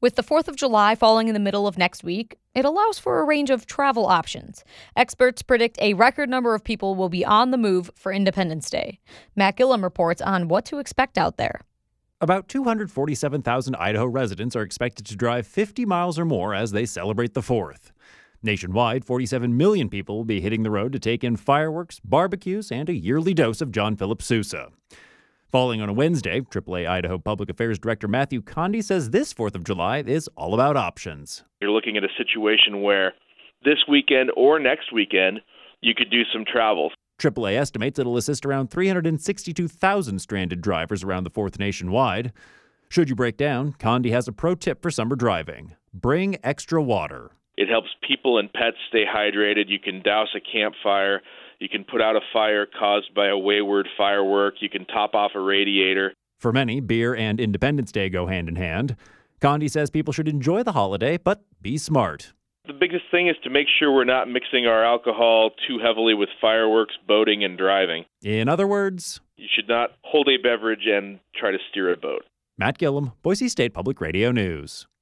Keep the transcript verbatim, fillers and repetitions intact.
With the fourth of July falling in the middle of next week, it allows for a range of travel options. Experts predict a record number of people will be on the move for Independence Day. Matt Gillum reports on what to expect out there. About two hundred forty-seven thousand Idaho residents are expected to drive fifty miles or more as they celebrate the fourth. Nationwide, forty-seven million people will be hitting the road to take in fireworks, barbecues, and a yearly dose of John Philip Sousa. Falling on a Wednesday, triple A Idaho Public Affairs Director Matthew Conde says this fourth of July is all about options. You're looking at a situation where this weekend or next weekend, you could do some travel. triple A estimates it'll assist around three hundred sixty-two thousand stranded drivers around the fourth nationwide. Should you break down, Conde has a pro tip for summer driving. Bring extra water. It helps people and pets stay hydrated. You can douse a campfire. You can put out a fire caused by a wayward firework. You can top off a radiator. For many, beer and Independence Day go hand in hand. Conde says people should enjoy the holiday, but be smart. The biggest thing is to make sure we're not mixing our alcohol too heavily with fireworks, boating, and driving. In other words, you should not hold a beverage and try to steer a boat. Matt Gillum, Boise State Public Radio News.